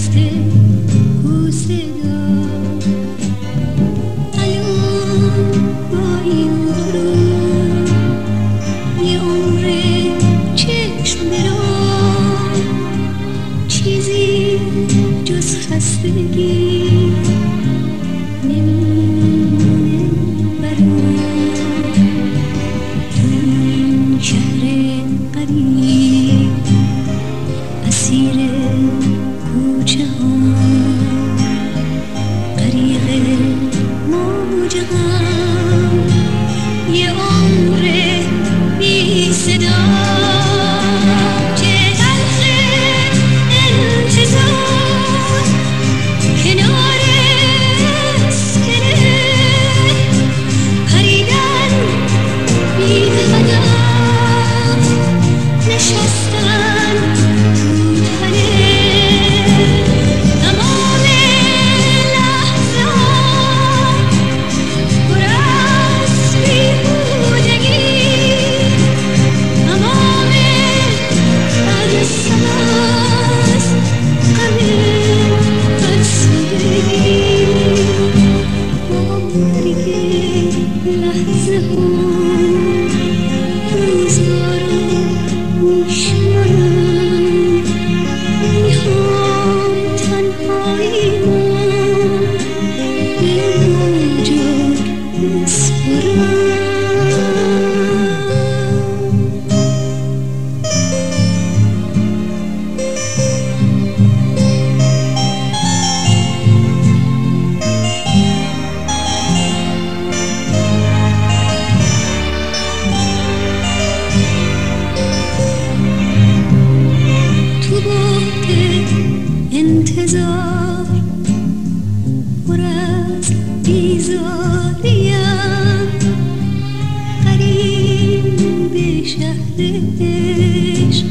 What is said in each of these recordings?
رفته بوسه داد. الان با این غروب یه عمر چشم برام، چیزی جز خستگی نمیمونه برام. تو این شهر غریب اسیر کوچه ها، غریق موج غم، یه عمر بی صدا. چه تلخ انتظار کنار اسکله، پریدن بی هدف، نشستن تو تله. تمام لحظه ها پر از بیهودگی، تمام عرصه از غم فرسودگی. با مرگ لحظه ها روزها رو میشمارم، میخوام تنهاییمو به موجا بسپرم. تو باغ انتظار پر از بیزاریم، غریب به شهر عشق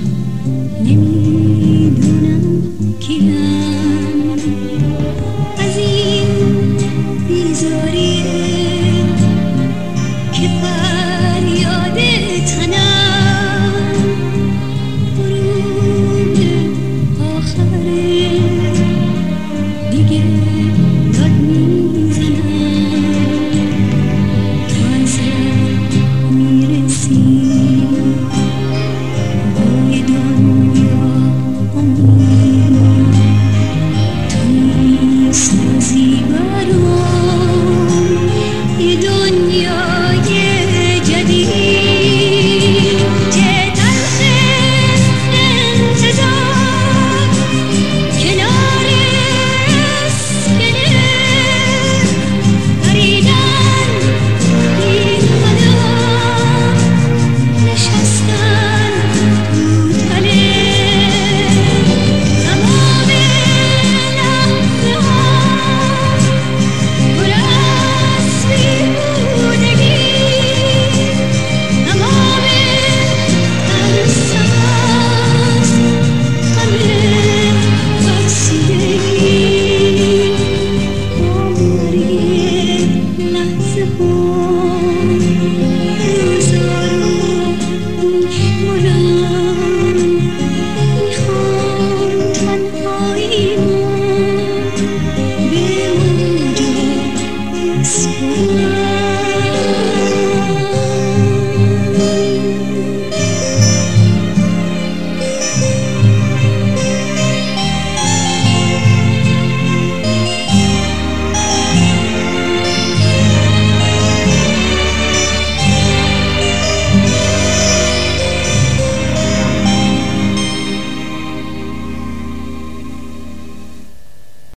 نمیدونم کیم. از این بیزاریه که فریاد تنم غروب آخره، دیگه داد میزنم. تازه میرسی به دنیا امید، تو میسازی برام یه دنیای جدید. چه تلخ انتظار کنار اسکله، پریدن بی هدف، نشستن تو تله. تمام لحظه ها پر از بیهودگی، تمام عرصه از غم فرسودگی. با مرگ لحظه ها روزها رو میشمارم، میخوام تنهاییمو به موجا بسپرم.